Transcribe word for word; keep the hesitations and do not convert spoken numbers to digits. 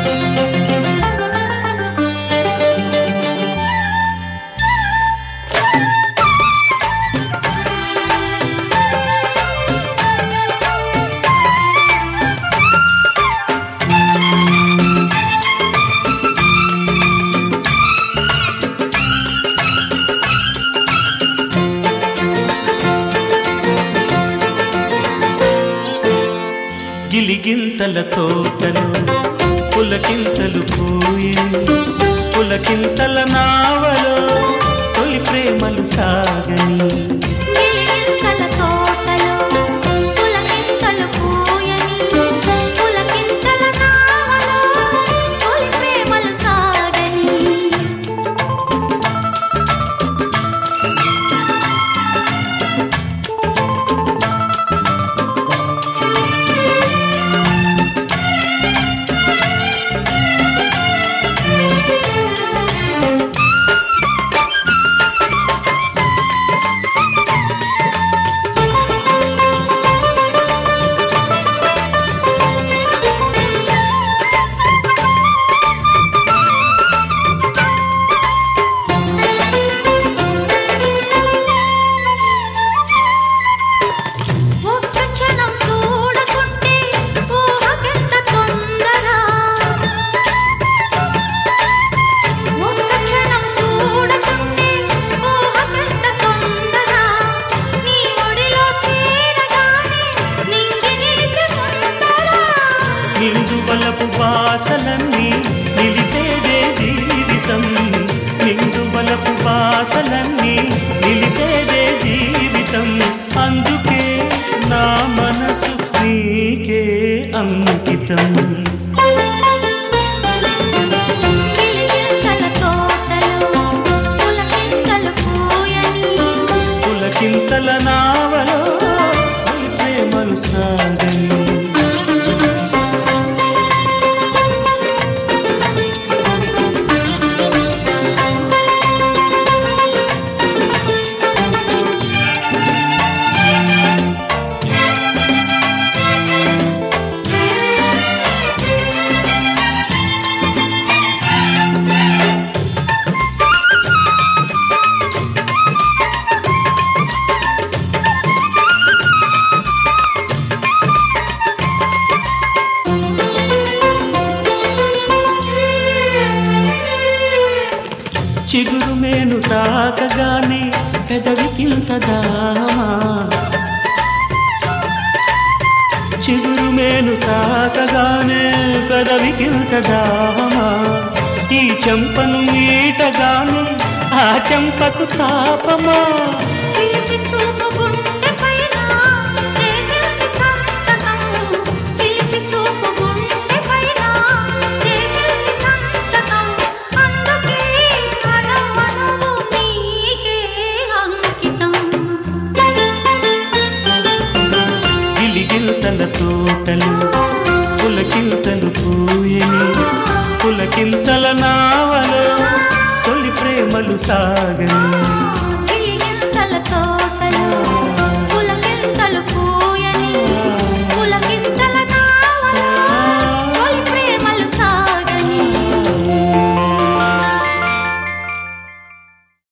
గిలిగింతల తోటలు పులకింతలు పూయే పులకింతల నావలో తొలి ప్రేమలు సాగని గిలిగింతల తోటలు పులకింతలు పూయని పులకింతల నావలో తొలి ప్రేమలు సాగని నిందువలపు వాసలన్నీ నిలిపేదే జీవితం నిందువలపు వాసలన్నీ నిలిపేదే జీవితం అందుకే నా మనసు నీకే అంకితం గిలిగింతల తోటలు పులకింతలు పూయని పులకింతల నావలో తొలి ప్రేమలు సాగని చిగురు మేను తాకగానే పెదవికింత దామా చిగురు మేను తాకగానే పెదవికింత దామా ఈ చెంపను మీటగానే ఆ చెంపకు తాపమా చిలిపి చూపు గుండె పైన చేసింది సంతకం చిలిపి చూపు గుండె పైన చేసింది సంతకం అందుకే అణువణువు నీకే అంకితం గిలిగింతల తోటలు పులకింతలు పూయని పులకింతల నావలో తొలి ప్రేమలు సాగని